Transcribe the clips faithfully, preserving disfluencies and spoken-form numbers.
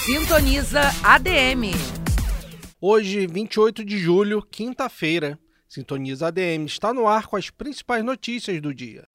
Sintoniza A D M. Hoje, vinte e oito de julho, quinta-feira. Sintoniza A D M está no ar com as principais notícias do dia.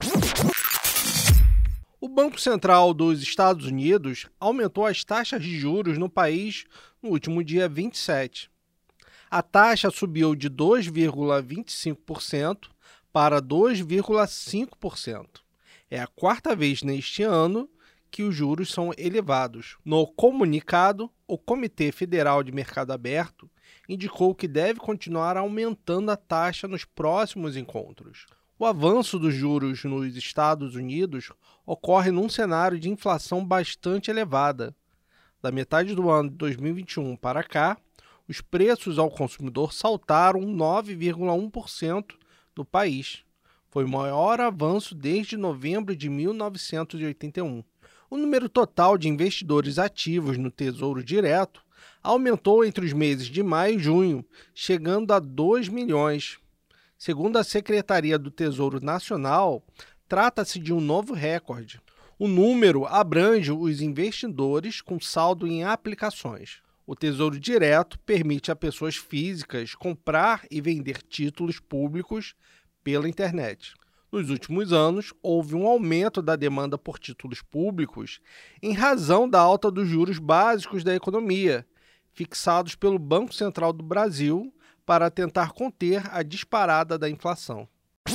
O Banco Central dos Estados Unidos aumentou as taxas de juros no país no último dia vinte e sete. A taxa subiu de dois vírgula vinte e cinco por cento para dois vírgula cinco por cento. É a quarta vez neste ano que os juros são elevados. No comunicado, o Comitê Federal de Mercado Aberto indicou que deve continuar aumentando a taxa nos próximos encontros. O avanço dos juros nos Estados Unidos ocorre num cenário de inflação bastante elevada. Da metade do ano de dois mil e vinte e um para cá, os preços ao consumidor saltaram nove vírgula um por cento no país. Foi o maior avanço desde novembro de mil novecentos e oitenta e um. O número total de investidores ativos no Tesouro Direto aumentou entre os meses de maio e junho, chegando a dois milhões. Segundo a Secretaria do Tesouro Nacional, trata-se de um novo recorde. O número abrange os investidores com saldo em aplicações. O Tesouro Direto permite a pessoas físicas comprar e vender títulos públicos pela internet. Nos últimos anos, houve um aumento da demanda por títulos públicos em razão da alta dos juros básicos da economia, fixados pelo Banco Central do Brasil para tentar conter a disparada da inflação.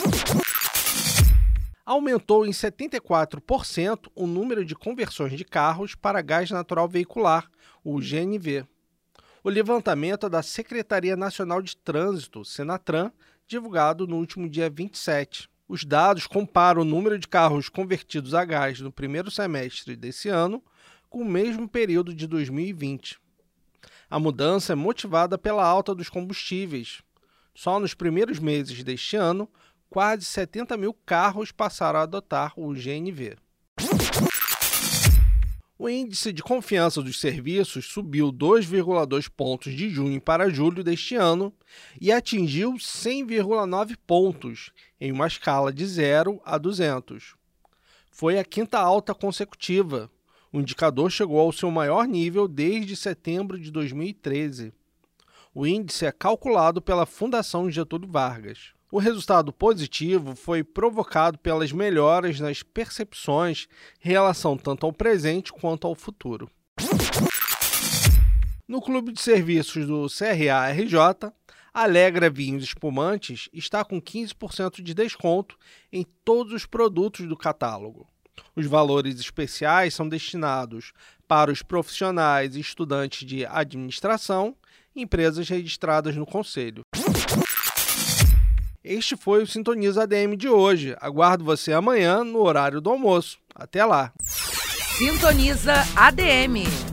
Aumentou em setenta e quatro por cento o número de conversões de carros para gás natural veicular, o G N V. O levantamento é da Secretaria Nacional de Trânsito, Senatran, divulgado no último dia vinte e sete. Os dados comparam o número de carros convertidos a gás no primeiro semestre desse ano com o mesmo período de dois mil e vinte. A mudança é motivada pela alta dos combustíveis. Só nos primeiros meses deste ano, quase setenta mil carros passaram a adotar o G N V. O índice de confiança dos serviços subiu dois vírgula dois pontos de junho para julho deste ano e atingiu cem vírgula nove pontos, em uma escala de zero a duzentos. Foi a quinta alta consecutiva. O indicador chegou ao seu maior nível desde setembro de dois mil e treze. O índice é calculado pela Fundação Getúlio Vargas. O resultado positivo foi provocado pelas melhoras nas percepções em relação tanto ao presente quanto ao futuro. No Clube de Serviços do C R A R J, Alegra Vinhos Espumantes está com quinze por cento de desconto em todos os produtos do catálogo. Os valores especiais são destinados para os profissionais e estudantes de administração e empresas registradas no Conselho. Este foi o Sintoniza A D M de hoje. Aguardo você amanhã no horário do almoço. Até lá! Sintoniza A D M.